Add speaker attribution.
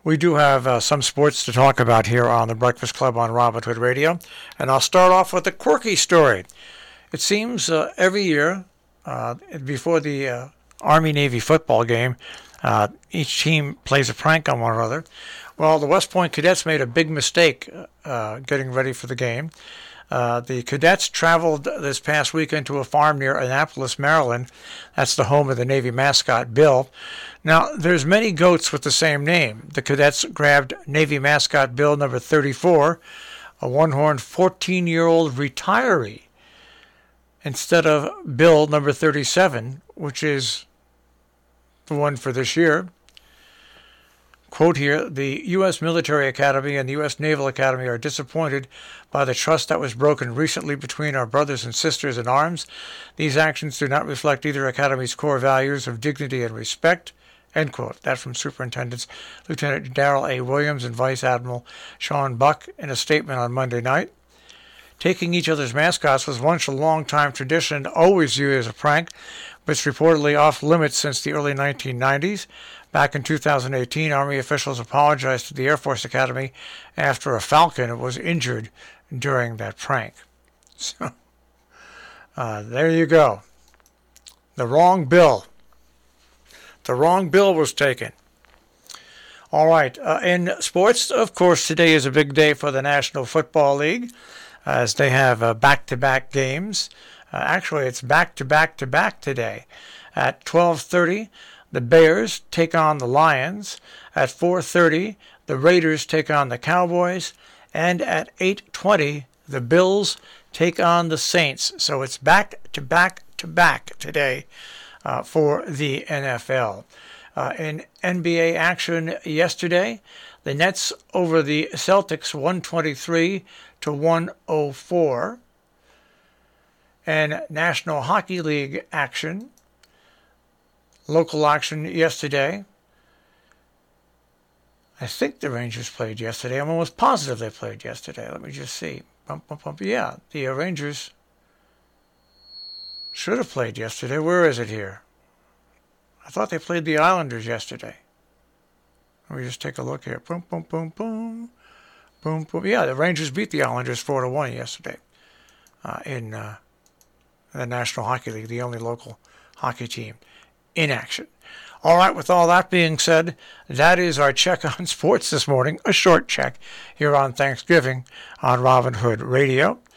Speaker 1: We do have some sports to talk about here on the Breakfast Club on Robin Hood Radio, and I'll start off with a quirky story. It seems every year before the Army-Navy football game, each team plays a prank on one another. Well, the West Point Cadets made a big mistake getting ready for the game. The cadets traveled this past weekend to a farm near Annapolis, Maryland. That's the home of the Navy mascot, Bill. Now, there's many goats with the same name. The cadets grabbed Navy mascot Bill number 34, a one-horned 14-year-old retiree, instead of Bill number 37, which is the one for this year. Quote here, the U.S. Military Academy and the U.S. Naval Academy are disappointed by the trust that was broken recently between our brothers and sisters in arms. These actions do not reflect either Academy's core values of dignity and respect. End quote. That from Superintendents Lieutenant Darrell A. Williams and Vice Admiral Sean Buck in a statement on Monday night. Taking each other's mascots was once a long-time tradition, always viewed as a prank, but it's reportedly off limits since the early 1990s. Back in 2018, Army officials apologized to the Air Force Academy after a Falcon was injured during that prank. So, there you go. The wrong bill. The wrong bill was taken. All right. In sports, of course, today is a big day for the National Football League, as they have back-to-back games. Actually, it's back-to-back-to-back today. At 12:30, the Bears take on the Lions. At 4:30, the Raiders take on the Cowboys. And at 8:20, the Bills take on the Saints. So it's back-to-back-to-back today for the NFL. In NBA action yesterday, the Nets over the Celtics 123-104. And National Hockey League action, local action yesterday. I think the Rangers played yesterday. I'm almost positive they played yesterday. Let me just see. Yeah, the Rangers should have played yesterday. Where is it here? I thought they played the Islanders yesterday. Let me just take a look here. Boom, boom, boom, boom. Boom, boom. Yeah, the Rangers beat the Islanders 4-1 yesterday in the National Hockey League, the only local hockey team in action. All right, with all that being said, that is our check on sports this morning, a short check here on Thanksgiving on Robin Hood Radio.